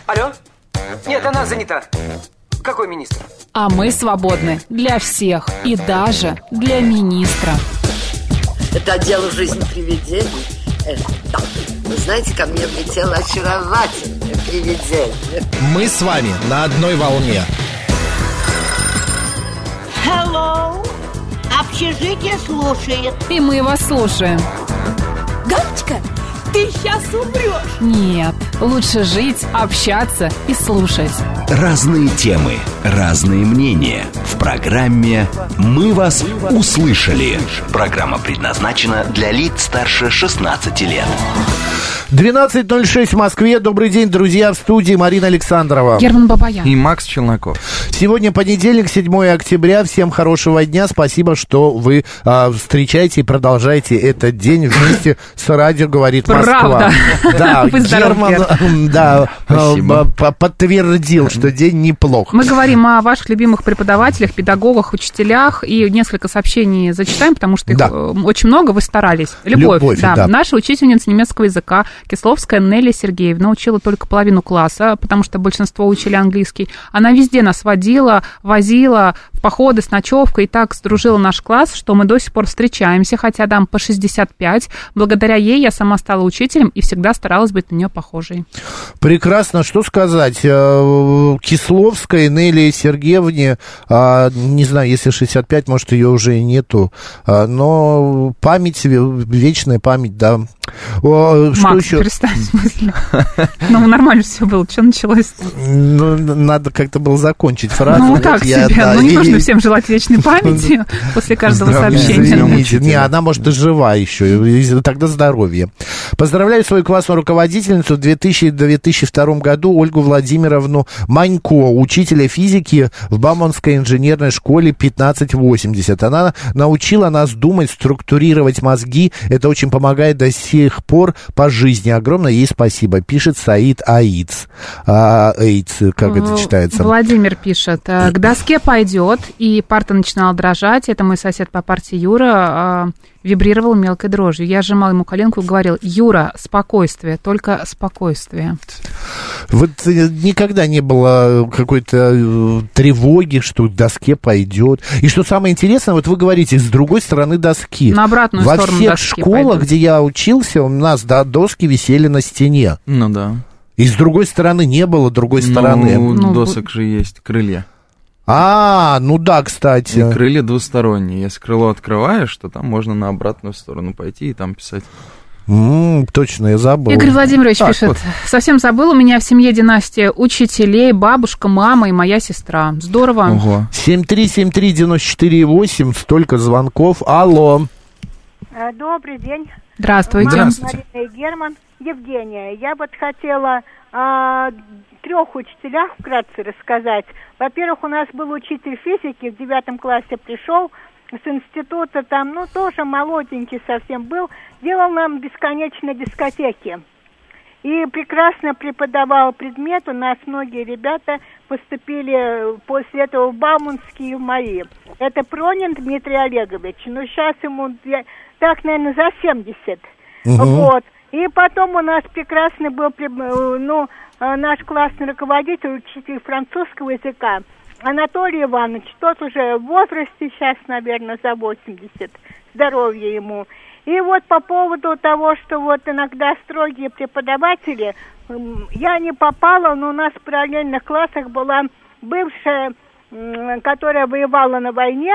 Алло? Нет, она занята. Какой министр? А мы свободны для всех и даже для министра. Это отдел «Жизнь привидений». Да. Вы знаете, ко мне влетело очаровательное привидение. Мы с вами на одной волне. Hello. Общежитие слушает. И мы вас слушаем. Галочка, ты сейчас умрешь. Нет, лучше жить, общаться и слушать. Разные темы, разные мнения. В программе «Мы вас услышали». Программа предназначена для лиц старше 16 лет. 12:06 в Москве. Добрый день, друзья, в студии Марина Александрова. Герман Бабаян. И Макс Челноков. Сегодня понедельник, 7 октября. Всем хорошего дня. Спасибо, что вы встречаете и продолжаете этот день вместе с радио «Говорит Москва». Правда. Да, Вы здоровы, Герман подтвердил, что день неплох. Мы говорим о ваших любимых преподавателях, педагогах, учителях. И несколько сообщений зачитаем, потому что их очень много. Вы старались. Любовь, да. Наша учительница немецкого языка Кисловская Нелли Сергеевна учила только половину класса, потому что большинство учили английский. Она везде нас водила, возила в походы с ночевкой и так сдружила наш класс, что мы до сих пор встречаемся, хотя нам по 65. Благодаря ей я сама стала учителем и всегда старалась быть на нее похожей. Прекрасно. Что сказать? Кисловской Нелли Сергеевне, не знаю, если 65, может, ее уже и нету, но память, вечная память, да. Что Макс, еще? перестань, в смысле. Ну, нормально все было. Что началось? Ну, надо как-то было закончить фразу. Ну, так себе. Ну, не нужно всем желать вечной памяти после каждого сообщения. Извините. Не, она, может, и жива еще. Тогда здоровье. Поздравляю свою классную руководительницу в 2002 году Ольгу Владимировну Манько, учителя физики в Бауманской инженерной школе 1580. Она научила нас думать, структурировать мозги. Это очень помогает до сих пор по жизни. Огромное ей спасибо. Пишет Саид Аиц. Эйц, как это читается? Владимир пишет. К доске пойдет, и парта начинала дрожать. Это мой сосед по парте Юра вибрировал мелкой дрожью. Я сжимал ему коленку и говорил: Юра, спокойствие, только спокойствие. Вот никогда не было какой-то тревоги, что к доске пойдет. И что самое интересное, вот вы говорите, с другой стороны доски. На обратную сторону доски. Во всех школах, пойдут. где я учился, у нас доски висели на стене. Ну да. И с другой стороны не было другой стороны. Ну, досок же есть крылья. Ну да, кстати. И крылья двусторонние. Если крыло открываешь, то там можно на обратную сторону пойти и там писать. Точно, я забыл. Игорь Владимирович пишет. Совсем забыл, у меня в семье династия учителей, бабушка, мама и моя сестра. Здорово. Ого. 7373948, столько звонков. Алло. Добрый день. Здравствуйте. Марина и Герман. Евгения, я вот хотела о 3 учителях вкратце рассказать. Во-первых, у нас был учитель физики, в 9 классе пришел с института, там, тоже молоденький совсем был, делал нам бесконечно дискотеки. И прекрасно преподавал предмет. У нас многие ребята поступили после этого в Бауманские и в МАИ. Это Пронин Дмитрий Олегович. Сейчас ему так, наверное, за 70. Вот. И потом у нас прекрасный был, наш классный руководитель, учитель французского языка, Анатолий Иванович, тот уже в возрасте сейчас, наверное, за 80, здоровья ему. И вот по поводу того, что вот иногда строгие преподаватели, я не попала, но у нас в параллельных классах была бывшая, которая воевала на войне,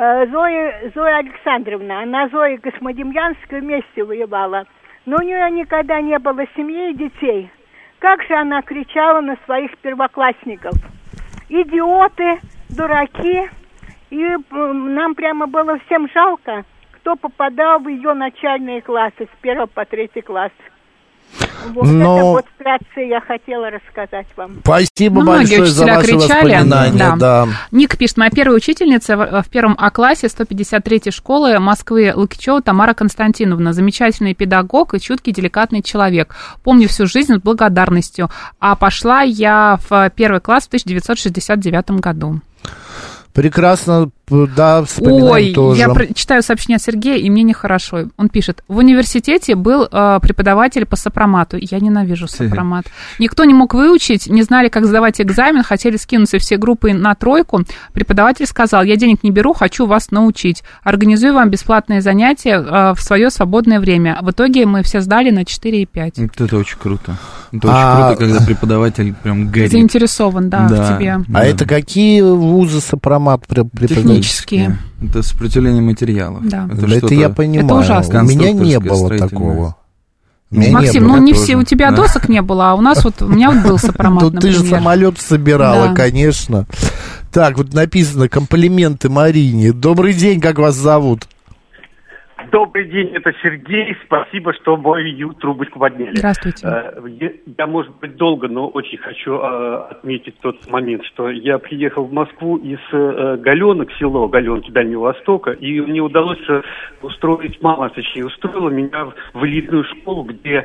Зоя Александровна. Она Зоя Космодемьянская вместе воевала. Но у нее никогда не было семьи и детей. Как же она кричала на своих первоклассников: идиоты, дураки. И нам прямо было всем жалко, кто попадал в ее начальные классы с 1 по 3 класс. Вот это вот вкратце я хотела рассказать вам. Спасибо большое за ваши воспоминания. Да. Ник пишет: моя первая учительница в 1 А-классе 153-й школы Москвы Лукичева Тамара Константиновна. Замечательный педагог и чуткий, деликатный человек. Помню всю жизнь с благодарностью. А пошла я в 1 класс в 1969 году. Прекрасно, да, вспоминаем тоже. Я читаю сообщение от Сергея, и мне нехорошо. Он пишет: в университете был преподаватель по сопромату. Я ненавижу сопромат. Никто не мог выучить, не знали, как сдавать экзамен, хотели скинуться все группы на 3. Преподаватель сказал: я денег не беру, хочу вас научить. Организую вам бесплатные занятия в свое свободное время. В итоге мы все сдали на 4,5. Это очень круто. Это очень круто, когда преподаватель прям горит. Заинтересован, да, в тебе. А это какие вузы сопромат преподают? Технические. Это сопротивление материалов. Да. Это я понимаю. Это ужасно. У меня не было такого. Максим, не все, у тебя досок не было, а у нас у меня был сопромат, например. Ты же самолет собирала, конечно. Так, вот написано: комплименты Марине. Добрый день, как вас зовут? Добрый день, это Сергей. Спасибо, что мою трубочку подняли. Здравствуйте. Я, может быть, долго, но очень хочу отметить тот момент, что я приехал в Москву из Галенок, село Галенки Дальнего Востока, и мне удалось устроить, мама, точнее, устроила меня в элитную школу, где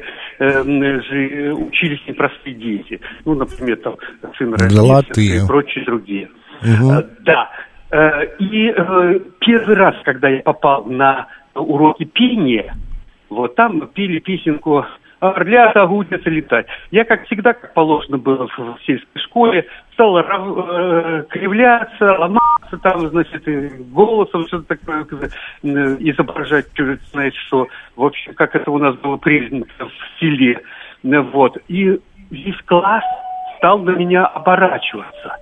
же учились непростые дети. Ну, например, там сын родился и прочие другие. Да. И первый раз, когда я попал на уроки пения, вот там пели песенку «Орлята учатся летать». Я, как всегда, как положено было в сельской школе, стал кривляться, ломаться, там, значит, голосом что-то такое изображать, знаете, что, в общем, как это у нас было принято в селе. Вот. И весь класс стал на меня оборачиваться.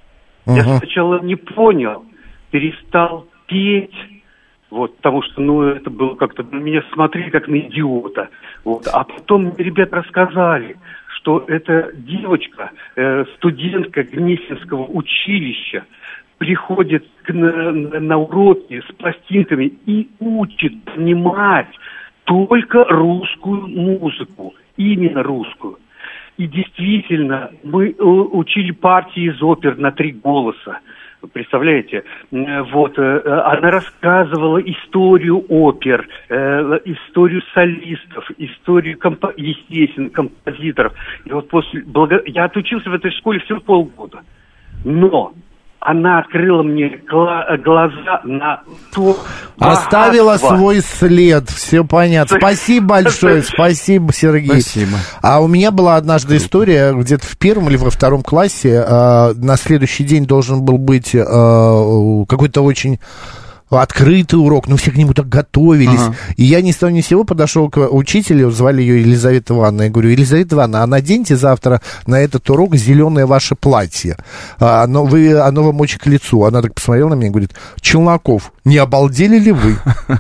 Я сначала не понял, перестал петь, вот, потому что, это было как-то, на меня смотрели как на идиота. Вот. А потом мне ребята рассказали, что эта девочка, студентка Гнесинского училища, приходит на уроки с пластинками и учит понимать только русскую музыку, именно русскую. И действительно, мы учили партии из опер на 3 голоса. Представляете? Вот, она рассказывала историю опер, историю солистов, историю естественно, композиторов. И вот я отучился в этой школе всего полгода. Но она открыла мне глаза на то... Оставила свой след, все понятно. Спасибо большое, спасибо, Сергей. Спасибо. А у меня была однажды история, где-то в 1 или во 2 классе, на следующий день должен был быть какой-то очень... открытый урок, все к нему так готовились. И я ни с того ни с сего подошел к учителю, звали ее Елизавета Ивановна. Я говорю: Елизавета Ивановна, а наденьте завтра на этот урок зеленое ваше платье. Оно вам очень к лицу. Она так посмотрела на меня и говорит: Челноков, не обалдели ли вы?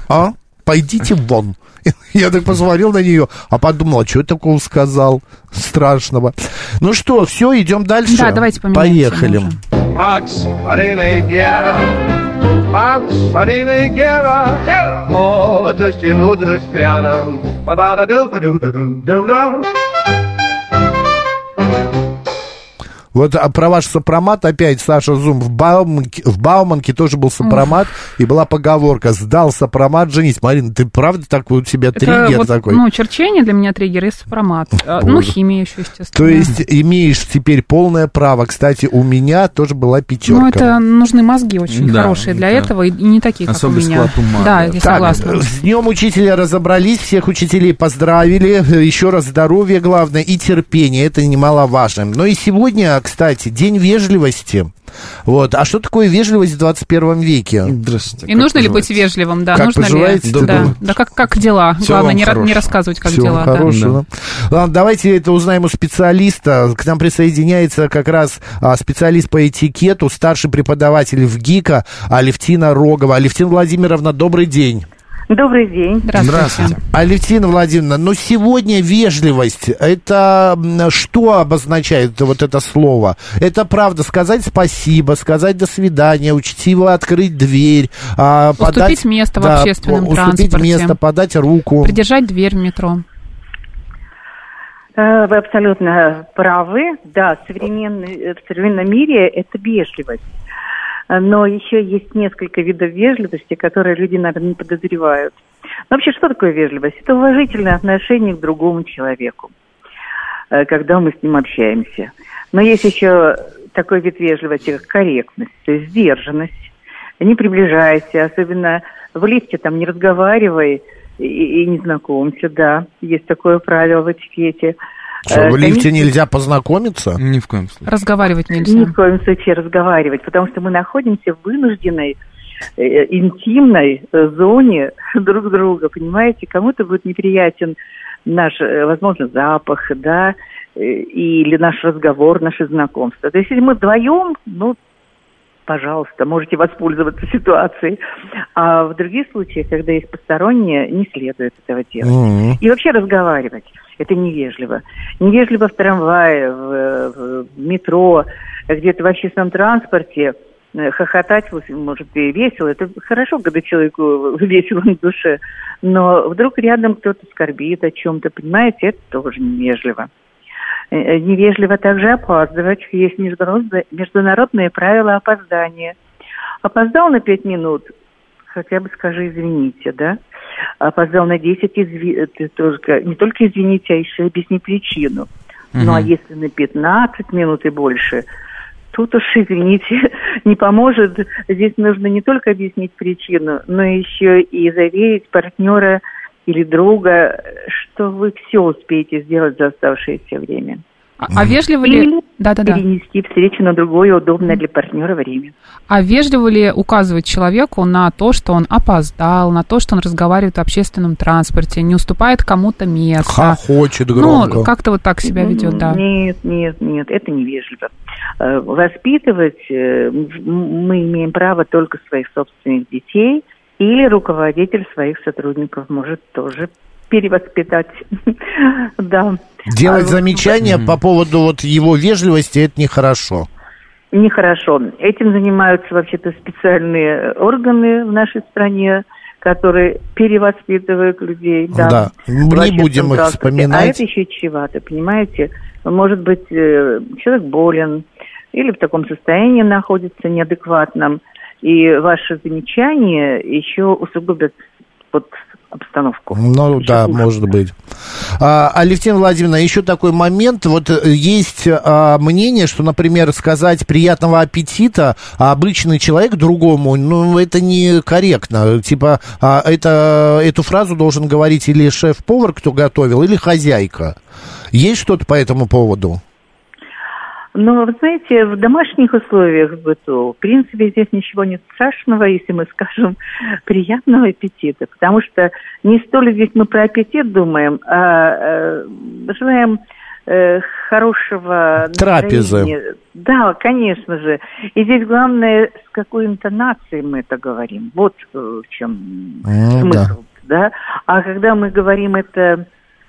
Пойдите вон. Я так посмотрел на нее, а подумал: а что я такого сказал страшного? Ну что, все, идем дальше. Да, давайте поменяемся. Поехали. Вот про ваш сопромат опять Саша Зум. В Бауманке тоже был сопромат, и была поговорка: сдал сопромат, женись. Марина, ты правда такой у тебя триггер вот, такой? Черчение для меня триггер и сопромат. Химия еще, естественно. То есть имеешь теперь полное право. Кстати, у меня тоже была 5. Это нужны мозги очень хорошие для этого, и не такие, как у меня. Да, я согласна. С Днем Учителя разобрались, всех учителей поздравили. Еще раз здоровья, главное, и терпение. Это немаловажно. Но и сегодня, кстати, День вежливости. Вот. А что такое вежливость в 21 веке? Здравствуйте. И нужно ли быть вежливым? Да, как нужно поживаете? Ли? Да, как дела? Всего главное, не рассказывать, как всего дела. Хорошего. Да. Ладно, давайте это узнаем у специалиста. К нам присоединяется как раз специалист по этикету, старший преподаватель в ГИКа Алевтина Рогова. Алевтина Владимировна, добрый день. Добрый день. Здравствуйте. Алевтина Владимировна, сегодня вежливость, это что обозначает вот это слово? Это правда сказать спасибо, сказать до свидания, учтиво открыть дверь, уступить место в общественном транспорте. Уступить место, подать руку. Придержать дверь в метро. Вы абсолютно правы. Да, в современном мире это вежливость. Но еще есть несколько видов вежливости, которые люди, наверное, не подозревают. Но вообще, что такое вежливость? Это уважительное отношение к другому человеку, когда мы с ним общаемся. Но есть еще такой вид вежливости, как корректность, то есть сдержанность. не приближайся, особенно в лифте там не разговаривай и не знакомься, да, есть такое правило в этикете. Что, в лифте нельзя познакомиться? Ни в коем случае. Разговаривать нельзя. Ни в коем случае разговаривать, потому что мы находимся в вынужденной, интимной зоне друг друга, понимаете? Кому-то будет неприятен наш, возможно, запах, да, или наш разговор, наше знакомство. То есть, если мы вдвоем, ну, пожалуйста, можете воспользоваться ситуацией. А в других случаях, когда есть посторонние, не следует этого делать. И вообще разговаривать. Это невежливо. Невежливо в трамвае, в метро, где-то в общественном транспорте. Хохотать, может, и весело. Это хорошо, когда человеку весело на душе. Но вдруг рядом кто-то скорбит о чем-то, понимаете, это тоже невежливо. Невежливо также опаздывать. Есть международные правила опоздания. Опоздал на 5 минут, хотя бы скажи извините, да? Опоздал на 10, ты тоже не только извините, а еще объясни причину. Ну, а если на 15 минут и больше, тут уж, извините, не поможет. Здесь нужно не только объяснить причину, но еще и заверить партнера или друга, что вы все успеете сделать за оставшееся время. А вежливо ли... Или перенести встречу на другое удобное для партнера время. А вежливо ли указывать человеку на то, что он опоздал, на то, что он разговаривает в общественном транспорте, не уступает кому-то место? Хохочет громко. Ну, как-то вот так себя ведет, да. Нет, это невежливо. Воспитывать мы имеем право только своих собственных детей, или руководитель своих сотрудников может тоже перевоспитать. Да. Делать замечания по поводу вот его вежливости, это нехорошо. Нехорошо. Этим занимаются вообще-то специальные органы в нашей стране, которые перевоспитывают людей. Да. Не будем их вспоминать. А это еще чревато, понимаете? Может быть, человек болен или в таком состоянии находится неадекватном, и ваши замечания еще усугубят вот обстановку. Ну, да, может быть. Алевтина Владимировна, еще такой момент. Вот есть мнение, что, например, сказать «приятного аппетита», а обычный человек другому, ну, это некорректно. Типа, эту фразу должен говорить или шеф-повар, кто готовил, или хозяйка. Есть что-то по этому поводу? Ну, вы знаете, в домашних условиях в быту, в принципе, здесь ничего нет страшного, если мы скажем «приятного аппетита», потому что не столь здесь мы про аппетит думаем, а желаем хорошего трапезы. Да, конечно же. И здесь главное, с какой интонацией мы это говорим. Вот в чем смысл. Да? А когда мы говорим это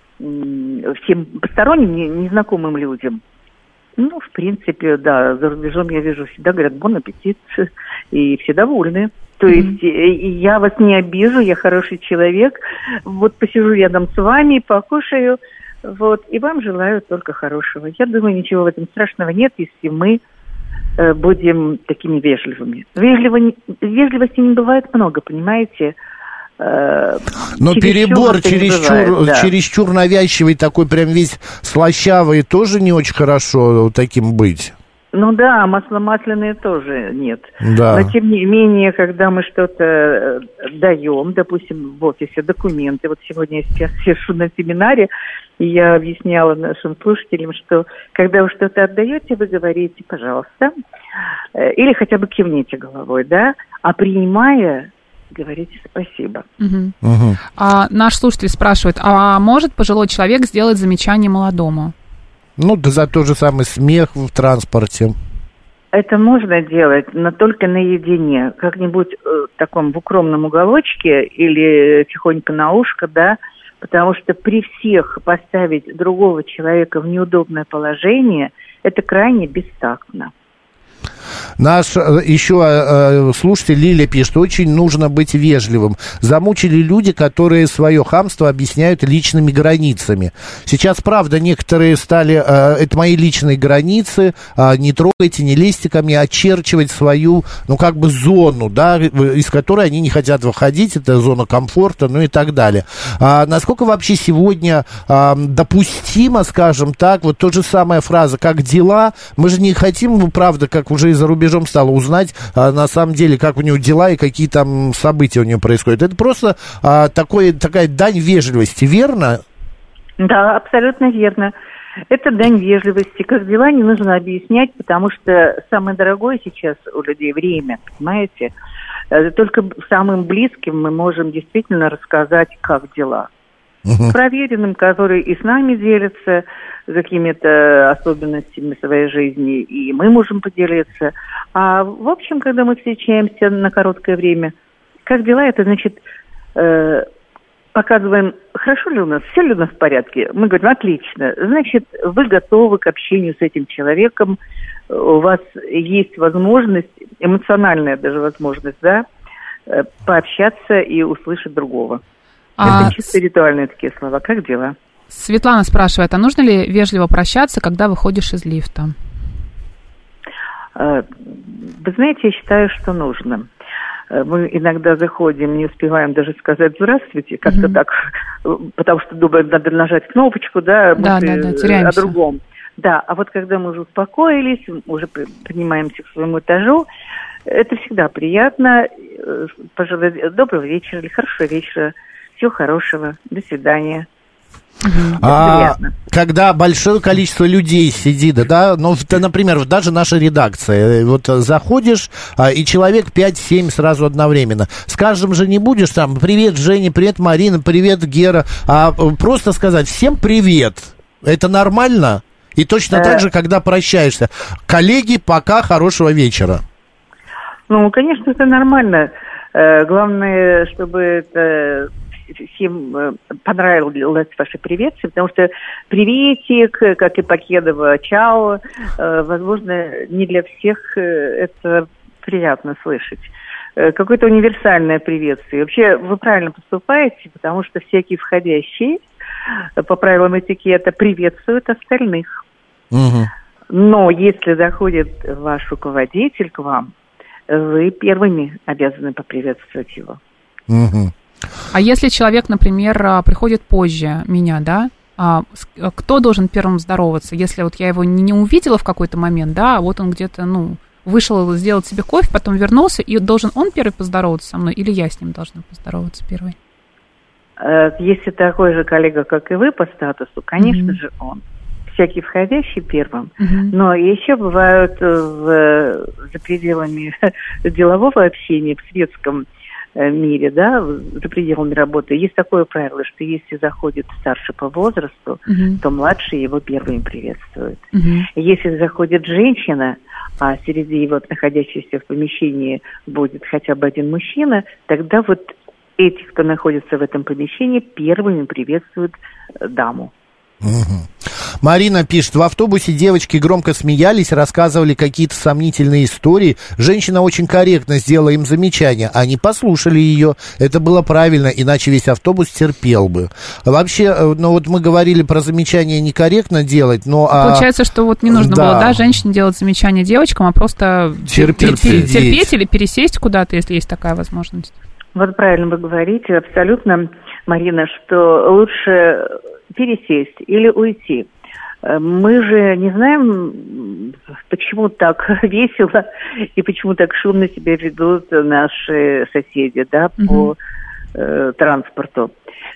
всем посторонним, незнакомым людям, ну, в принципе, да, за рубежом я вижу, всегда говорят «бон аппетит», и все довольны. То есть я вас не обижу, я хороший человек, вот посижу рядом с вами, покушаю, вот, и вам желаю только хорошего. Я думаю, ничего в этом страшного нет, если мы будем такими вежливыми. Вежливости не бывает много, понимаете? Но перебор чересчур навязчивый, такой прям весь слащавый, тоже не очень хорошо таким быть. Ну да, масло масляное тоже нет. Да. Но тем не менее, когда мы что-то даем, допустим, в офисе документы, вот сегодня я сейчас сижу на семинаре, и я объясняла нашим слушателям, что когда вы что-то отдаете, вы говорите «пожалуйста», или хотя бы кивните головой, да, а принимая, говорите спасибо. Наш слушатель спрашивает, а может пожилой человек сделать замечание молодому? Ну, да, за тот же самый смех в транспорте. Это можно делать, но только наедине. Как-нибудь в таком в укромном уголочке или тихонько на ушко, да, потому что при всех поставить другого человека в неудобное положение, это крайне бестактно. Наш еще слушатель Лиля пишет, очень нужно быть вежливым. Замучили люди, которые свое хамство объясняют личными границами. Сейчас, правда, некоторые стали, это мои личные границы, не трогайте, не лезьте ко мне, очерчивать свою, ну, как бы зону, да, из которой они не хотят выходить, это зона комфорта, ну и так далее. Насколько вообще сегодня допустимо, скажем так, вот та же самая фраза, как дела, мы же не хотим, ну, правда, как уже из-за рубежа рубежом стала, узнать на самом деле, как у него дела и какие там события у него происходят. Это просто такая дань вежливости, верно? Да, абсолютно верно. Это дань вежливости. Как дела, не нужно объяснять, потому что самое дорогое сейчас у людей время, понимаете? Только самым близким мы можем действительно рассказать, как дела. Проверенным, которые и с нами делятся какими-то особенностями своей жизни, и мы можем поделиться. А в общем, когда мы встречаемся на короткое время, как дела, это значит, показываем, хорошо ли у нас, все ли у нас в порядке. Мы говорим, отлично. Значит, вы готовы к общению с этим человеком, у вас есть возможность, эмоциональная даже возможность, да, пообщаться и услышать другого. Это чисто ритуальные такие слова. Как дела? Светлана спрашивает, а нужно ли вежливо прощаться, когда выходишь из лифта? Вы знаете, я считаю, что нужно. Мы иногда заходим, не успеваем даже сказать «здравствуйте», как-то так, потому что думаем, надо нажать кнопочку, да, теряемся. О другом. Да, а вот когда мы уже успокоились, уже поднимаемся к своему этажу, это всегда приятно. Пожелать доброго вечера или хорошего вечера, всего хорошего, до свидания. Когда большое количество людей сидит, да, ну, например, даже наша редакция, вот заходишь, и человек 5-7 сразу одновременно. Скажем же, не будешь там, привет, Женя, привет, Марина, привет, Гера, а просто сказать всем привет. Это нормально? И точно так же, когда прощаешься. Коллеги, пока, хорошего вечера. Ну, конечно, это нормально. Главное, чтобы это всем понравилось ваше приветствие, потому что приветик, как и Покедова, чао, возможно, не для всех это приятно слышать. Какое-то универсальное приветствие. Вообще, вы правильно поступаете, потому что всякие входящие по правилам этикета приветствуют остальных. Но если заходит ваш руководитель к вам, вы первыми обязаны поприветствовать его. А если человек, например, приходит позже меня, да, кто должен первым здороваться? Если вот я его не увидела в какой-то момент, да, а вот он где-то, вышел сделать себе кофе, потом вернулся, и должен он первый поздороваться со мной, или я с ним должна поздороваться первой? Если такой же коллега, как и вы по статусу, конечно же он. Всякий входящий первым. Но еще бывают за пределами делового общения, в светском мире, да, за пределами работы, есть такое правило, что если заходит старше по возрасту, то младший его первым приветствует. Если заходит женщина, а среди вот находящихся в помещении будет хотя бы один мужчина, тогда вот эти, кто находится в этом помещении, первыми приветствуют даму. Марина пишет, в автобусе девочки громко смеялись, рассказывали какие-то сомнительные истории. Женщина очень корректно сделала им замечание. Они послушали ее. Это было правильно, иначе весь автобус терпел бы. Вообще, вот мы говорили про замечания некорректно делать, но... Получается, что вот не нужно было, да, женщине делать замечания девочкам, а просто терпеть или пересесть куда-то, если есть такая возможность. Вот правильно вы говорите, абсолютно, Марина, что лучше пересесть или уйти. Мы же не знаем, почему так весело и почему так шумно себя ведут наши соседи, да, по транспорту.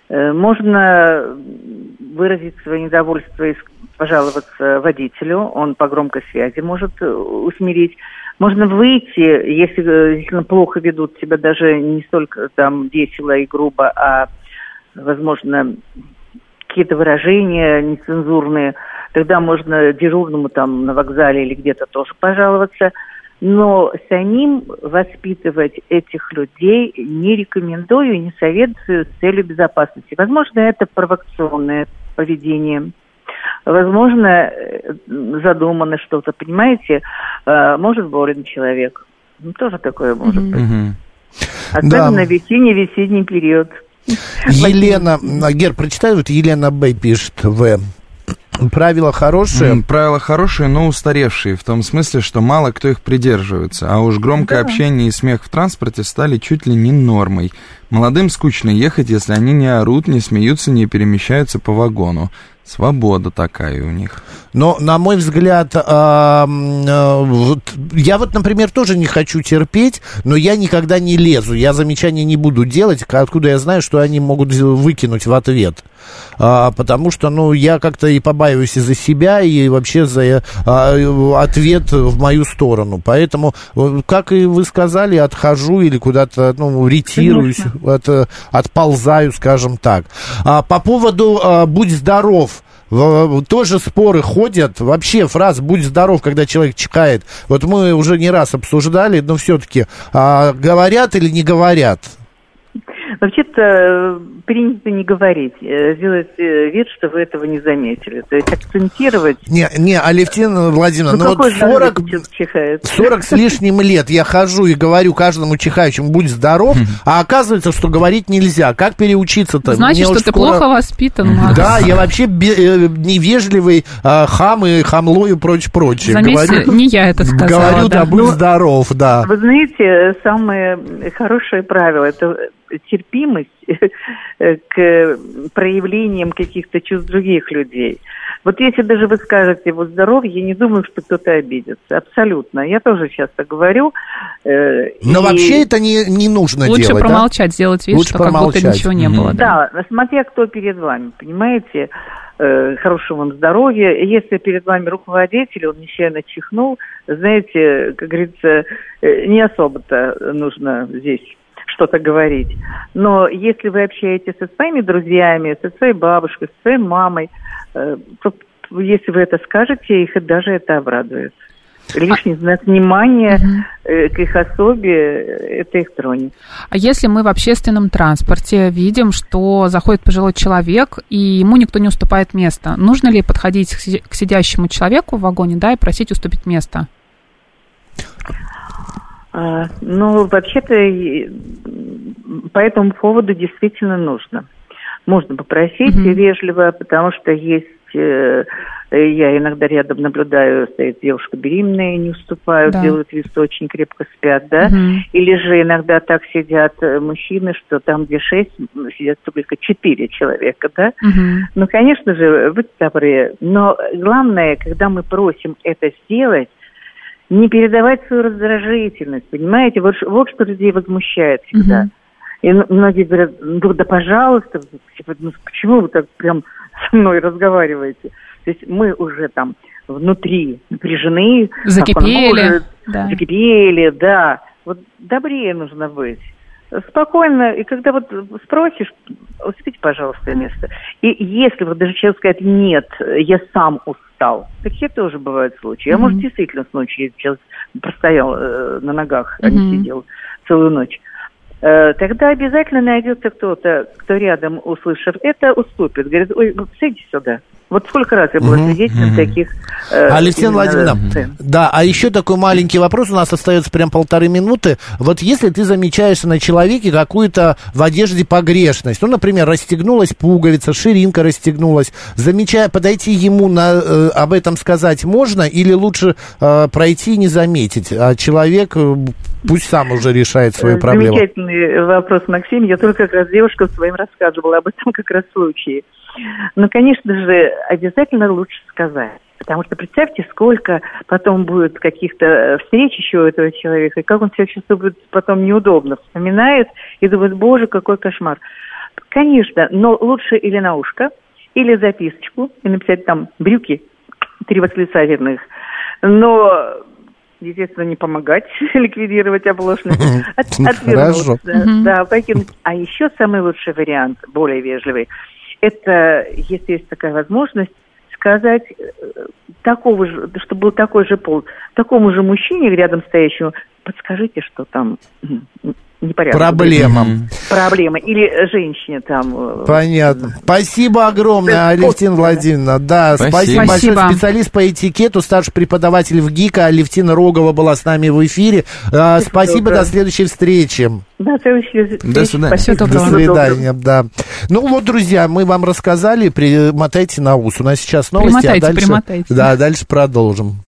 Можно выразить свое недовольство и пожаловаться водителю, он по громкой связи может усмирить. Можно выйти, если действительно плохо ведут себя, даже не столько там весело и грубо, а, возможно, какие-то выражения нецензурные, тогда можно дежурному там на вокзале или где-то тоже пожаловаться. Но самим воспитывать этих людей не рекомендую и не советую с целью безопасности. Возможно, это провокационное поведение. Возможно, задумано что-то, понимаете? Может, болен человек. Тоже такое может быть. Особенно в весенний период. Елена, Гер, прочитай, вот Елена Б. пишет, правила хорошие. Правила хорошие, но устаревшие, в том смысле, что мало кто их придерживается. А уж громкое общение и смех в транспорте стали чуть ли не нормой. Молодым скучно ехать, если они не орут, не смеются, не перемещаются по вагону. Свобода такая у них. Но, на мой взгляд, я вот, например, тоже не хочу терпеть, но я никогда не лезу. Я замечания не буду делать, откуда я знаю, что они могут выкинуть в ответ. Потому что, я как-то и побаиваюсь и за себя, и вообще за ответ в мою сторону. Поэтому, как и вы сказали, отхожу или куда-то, ретируюсь, отползаю, скажем так. По поводу «будь здоров», тоже споры ходят. Вообще фраза «будь здоров», когда человек чихает, вот мы уже не раз обсуждали, но все-таки говорят или не говорят? Вообще-то принято не говорить, делать вид, что вы этого не заметили. То есть акцентировать... Не, Алевтина Владимировна, вот 40 с лишним лет я хожу и говорю каждому чихающему «будь здоров», а оказывается, что говорить нельзя. Как переучиться-то? Значит, что ты плохо воспитан, Макс. Да, я вообще невежливый хам и хамло и прочее. Заметьте, не я это сказала. Говорю, да, будь здоров, да. Вы знаете, самое хорошее правило – это терпимость к проявлениям каких-то чувств других людей. Вот если даже вы скажете «будь здоров», я не думаю, что кто-то обидится. Абсолютно. Я тоже часто говорю. Но вообще это не нужно лучше делать, промолчать, сделать вид, что как будто ничего не было. Да, смотря кто перед вами, понимаете, хорошего вам здоровья. Если перед вами руководитель, он нечаянно чихнул, знаете, как говорится, не особо-то нужно здесь что-то говорить. Но если вы общаетесь со своими друзьями, со своей бабушкой, со своей мамой, то если вы это скажете, их даже это обрадует. Лишний знак внимания к их особе, это их тронет. А если мы в общественном транспорте видим, что заходит пожилой человек, и ему никто не уступает место, нужно ли подходить к сидящему человеку в вагоне, и просить уступить место? Вообще-то по этому поводу действительно нужно. Можно попросить вежливо, потому что есть, я иногда рядом наблюдаю, стоит девушка беременная, не уступают, делают вид, что очень крепко спят, да? Или же иногда так сидят мужчины, что там, где 6, сидят только 4 человека, да? Конечно же, будьте добры, но главное, когда мы просим это сделать, не передавать свою раздражительность, понимаете? Вот что людей возмущает всегда. И многие говорят, да пожалуйста, почему вы так прям со мной разговариваете? То есть мы уже там внутри напряжены. Закипели, да. Вот добрее нужно быть. Спокойно, и когда вот спросишь, уступите, пожалуйста, место. И если вот даже человек скажет, нет, я сам устал, такие тоже бывают случаи. А может, действительно случай, человек простоял на ногах, а не сидел целую ночь. Тогда обязательно найдется кто-то, кто рядом, услышав это, уступит. Говорит, ой, садитесь сюда. Вот сколько раз я была свидетелем таких... Алевтина Владимировна, да, а еще такой маленький вопрос, у нас остается прям 1,5 минуты. Вот если ты замечаешь на человеке какую-то в одежде погрешность, например, расстегнулась пуговица, ширинка расстегнулась, подойти ему об этом сказать можно или лучше пройти и не заметить, а человек пусть сам уже решает свою проблему? Замечательный вопрос, Максим. Я только как раз девушка своим рассказывала об этом как раз случае. Но, конечно же, обязательно лучше сказать. Потому что представьте, сколько потом будет каких-то встреч еще у этого человека, и как он себя чувствует потом неудобно, вспоминает и думает, боже, какой кошмар. Конечно, но лучше или на ушко, или записочку, и написать там брюки, 3 восклицательных. Но, естественно, не помогать ликвидировать оплошность, отвернуться, да, покинуть. А еще самый лучший вариант, более вежливый, это, если есть такая возможность, сказать такого же, чтобы был такой же пол, такому же мужчине рядом стоящему, подскажите, что там непорядок. Проблема. Или женщине там. Понятно. Спасибо огромное, Алевтина Владимировна. Да, спасибо большое. Специалист по этикету, старший преподаватель в ГИКа Алевтина Рогова была с нами в эфире. Спасибо, до следующей встречи. До следующей встречи. До свидания. До свидания, да. Ну вот, друзья, мы вам рассказали, примотайте на ус. У нас сейчас новости, примотайте. Да, дальше продолжим.